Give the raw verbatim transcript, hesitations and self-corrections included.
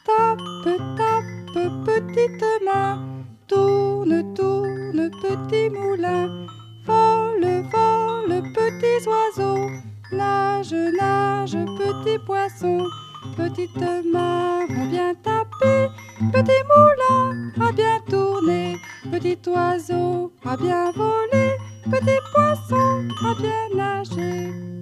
Tape, tape, petite main, tourne, tourne, petit moulin. Vole, vole, petits oiseaux, nage, nage, petit poisson. Petite main a bien tapé, petit moulin a bien tourné, petit oiseau a bien volé, petit poisson a bien nagé.